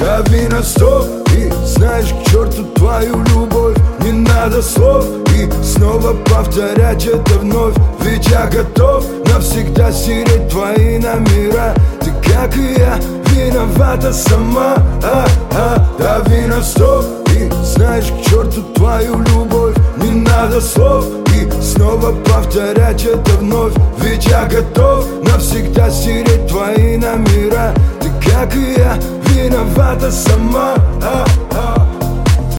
Дави на стоп и знаешь, к черту твою любовь. Не надо слов и снова повторять это вновь. Ведь я готов навсегда стереть твои номера. Ты, как и я, виновата сама. Дави на стоп и знаешь, к черту твою любовь. Не надо слов и снова повторять это вновь. Ведь я готов навсегда стереть твои номера. Ты, как и я, виновата сама.